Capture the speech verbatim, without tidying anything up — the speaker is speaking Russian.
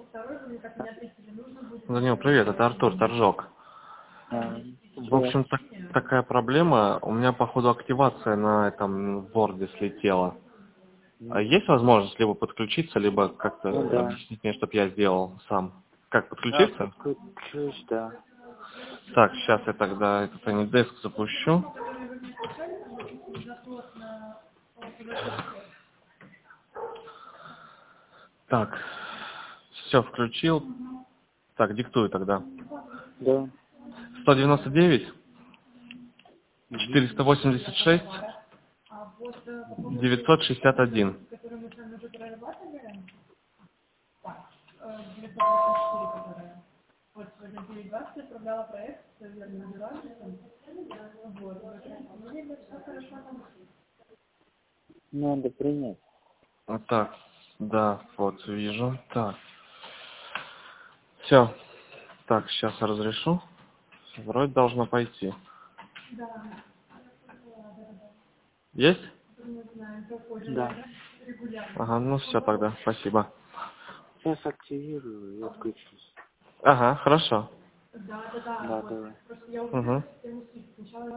Данил, привет, это Артур, Торжок. А, В общем, так, такая проблема. У меня, походу, активация на этом Word слетела. А есть возможность либо подключиться, либо как-то ну да. объяснить мне, чтобы я сделал сам? Как, А, подключиться? подключусь, да. Так, сейчас я тогда этот Anydesk запущу. Так, все, включил. Так, диктую тогда. Да. сто девяносто девять, Угу. четыреста восемьдесят шесть, девятьсот шестьдесят один. Надо принять. Вот так, да, вот вижу. Так, все. Так, сейчас разрешу. Вроде должно пойти. Есть? Да. Ага, ну все тогда, спасибо. Сейчас активирую и отключусь. Ага, хорошо. Да, давай. Угу.